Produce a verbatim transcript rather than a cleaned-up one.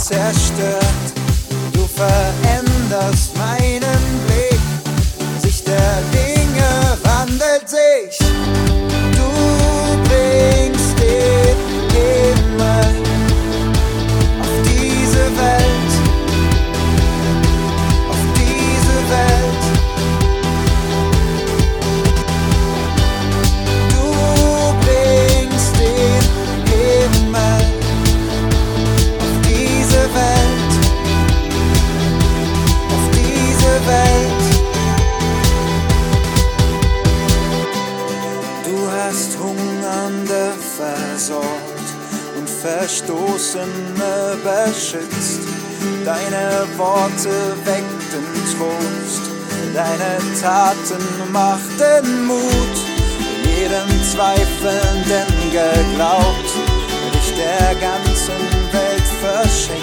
zerstört. Du veränderst meinen Blick, Sicht der Dinge wandelt sich. Du bringst den Himmel auf diese Welt, auf diese Welt. Du bringst den Himmel auf diese Welt, auf diese Welt. Du hast Hungernde versorgt und Verstoßene beschützt. Deine Worte weckten Trost, deine Taten machten Mut. Jedem Zweifelnden geglaubt, dich der ganzen Welt verschenkt.